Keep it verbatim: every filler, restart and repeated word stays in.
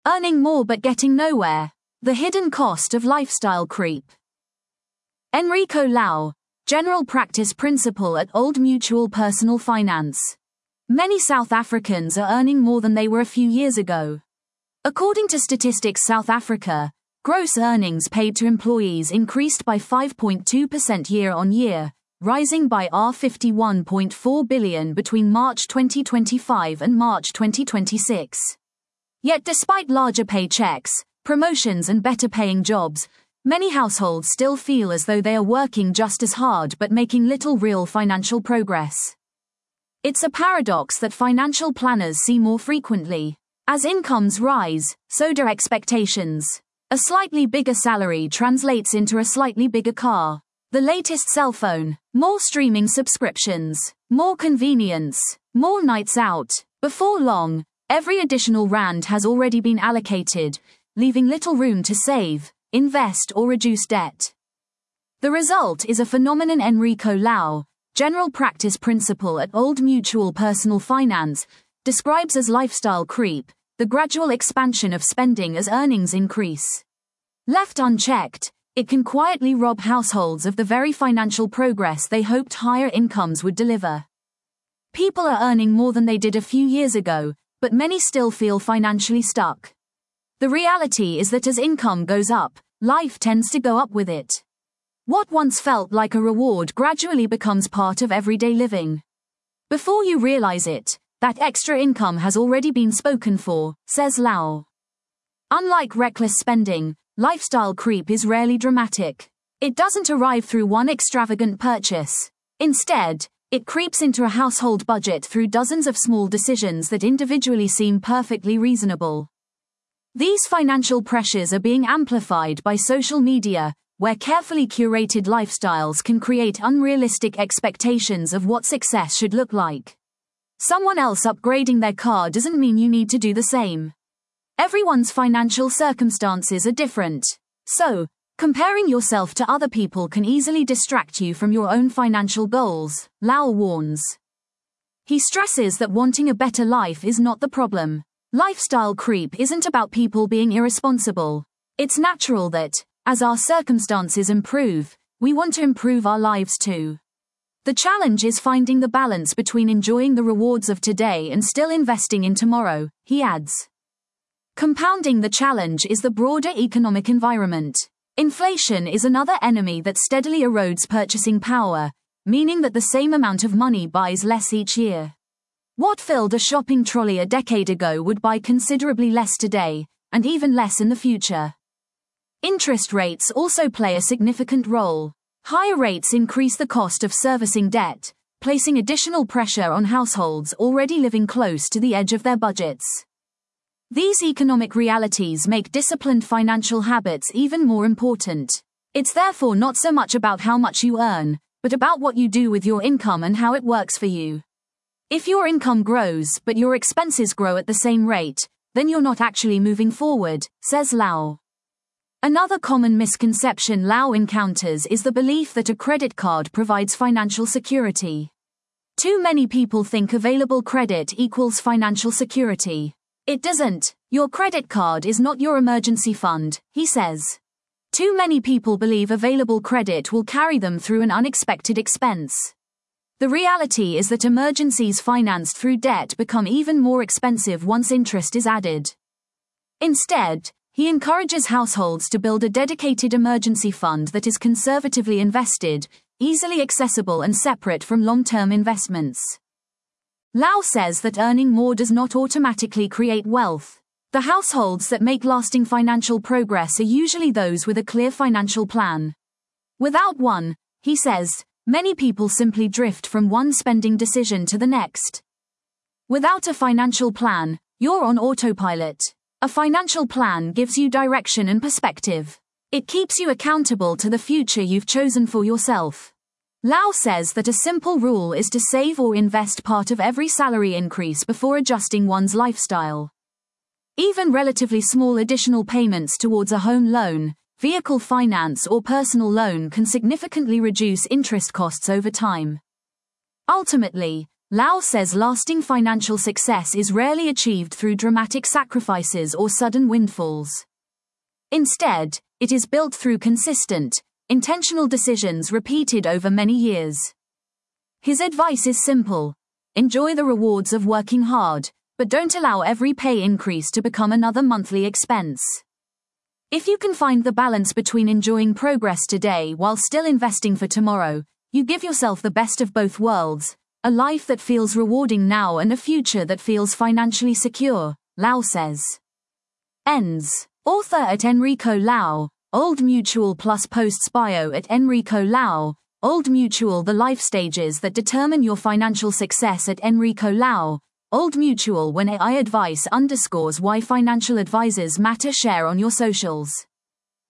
Earning more but getting nowhere. The hidden cost of lifestyle creep. Enrico Lau, General Practice Principal at Old Mutual Personal Finance. Many South Africans are earning more than they were a few years ago. According to Statistics South Africa, gross earnings paid to employees increased by five point two percent year-on-year, rising by R fifty-one point four billion between March twenty twenty-five and March twenty twenty-six. Yet despite larger paychecks, promotions and better-paying jobs, many households still feel as though they are working just as hard but making little real financial progress. It's a paradox that financial planners see more frequently. As incomes rise, so do expectations. A slightly bigger salary translates into a slightly bigger car, the latest cell phone, more streaming subscriptions, more convenience, more nights out. Before long, every additional rand has already been allocated, leaving little room to save, invest or reduce debt. The result is a phenomenon Enrico Lau, General Practice Principal at Old Mutual Personal Finance, describes as lifestyle creep, the gradual expansion of spending as earnings increase. Left unchecked, it can quietly rob households of the very financial progress they hoped higher incomes would deliver. People are earning more than they did a few years ago, but many still feel financially stuck. The reality is that as income goes up, life tends to go up with it. What once felt like a reward gradually becomes part of everyday living. Before you realize it, that extra income has already been spoken for, says Lau. Unlike reckless spending, lifestyle creep is rarely dramatic. It doesn't arrive through one extravagant purchase. Instead, it creeps into a household budget through dozens of small decisions that individually seem perfectly reasonable. These financial pressures are being amplified by social media, where carefully curated lifestyles can create unrealistic expectations of what success should look like. Someone else upgrading their car doesn't mean you need to do the same. Everyone's financial circumstances are different. So, comparing yourself to other people can easily distract you from your own financial goals, Lau warns. He stresses that wanting a better life is not the problem. Lifestyle creep isn't about people being irresponsible. It's natural that, as our circumstances improve, we want to improve our lives too. The challenge is finding the balance between enjoying the rewards of today and still investing in tomorrow, he adds. Compounding the challenge is the broader economic environment. Inflation is another enemy that steadily erodes purchasing power, meaning that the same amount of money buys less each year. What filled a shopping trolley a decade ago would buy considerably less today, and even less in the future. Interest rates also play a significant role. Higher rates increase the cost of servicing debt, placing additional pressure on households already living close to the edge of their budgets. These economic realities make disciplined financial habits even more important. It's therefore not so much about how much you earn, but about what you do with your income and how it works for you. If your income grows but your expenses grow at the same rate, then you're not actually moving forward, says Lau. Another common misconception Lau encounters is the belief that a credit card provides financial security. Too many people think available credit equals financial security. It doesn't. Your credit card is not your emergency fund, he says. Too many people believe available credit will carry them through an unexpected expense. The reality is that emergencies financed through debt become even more expensive once interest is added. Instead, he encourages households to build a dedicated emergency fund that is conservatively invested, easily accessible and separate from long-term investments. Lau says that earning more does not automatically create wealth. The households that make lasting financial progress are usually those with a clear financial plan. Without one, he says, many people simply drift from one spending decision to the next. Without a financial plan, you're on autopilot. A financial plan gives you direction and perspective. It keeps you accountable to the future you've chosen for yourself. Lau says that a simple rule is to save or invest part of every salary increase before adjusting one's lifestyle. Even relatively small additional payments towards a home loan, vehicle finance or personal loan can significantly reduce interest costs over time. Ultimately, Lau says lasting financial success is rarely achieved through dramatic sacrifices or sudden windfalls. Instead, it is built through consistent, intentional decisions repeated over many years. His advice is simple: enjoy the rewards of working hard, but don't allow every pay increase to become another monthly expense. If you can find the balance between enjoying progress today while still investing for tomorrow, you give yourself the best of both worlds, a life that feels rewarding now and a future that feels financially secure, Lau says. Ends. Author at Enrico Lau, Old Mutual plus posts bio at Enrico Lau, Old Mutual. The life stages that determine your financial success at Enrico Lau, Old Mutual. When A I advice underscores why financial advisors matter. Share on your socials.